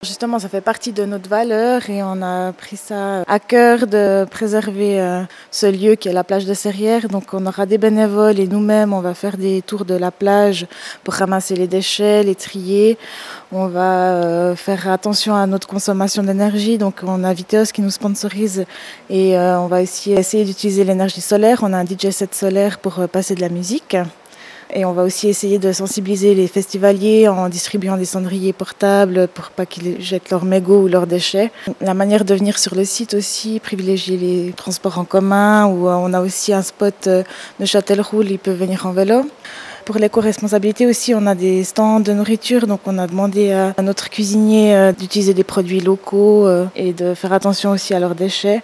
Justement, ça fait partie de notre valeur et on a pris ça à cœur de préserver ce lieu qui est la plage de Serrières. Donc on aura des bénévoles et nous-mêmes, on va faire des tours de la plage pour ramasser les déchets, les trier. On va faire attention à notre consommation d'énergie. Donc on a Viteos qui nous sponsorise et on va aussi essayer d'utiliser l'énergie solaire. On a un DJ set solaire pour passer de la musique. Et on va aussi essayer de sensibiliser les festivaliers en distribuant des cendriers portables pour pas qu'ils jettent leurs mégots ou leurs déchets. La manière de venir sur le site aussi, privilégier les transports en commun, où on a aussi un spot de Châtellerault, ils peuvent venir en vélo. Pour l'éco-responsabilité aussi, on a des stands de nourriture, donc on a demandé à notre cuisinier d'utiliser des produits locaux et de faire attention aussi à leurs déchets.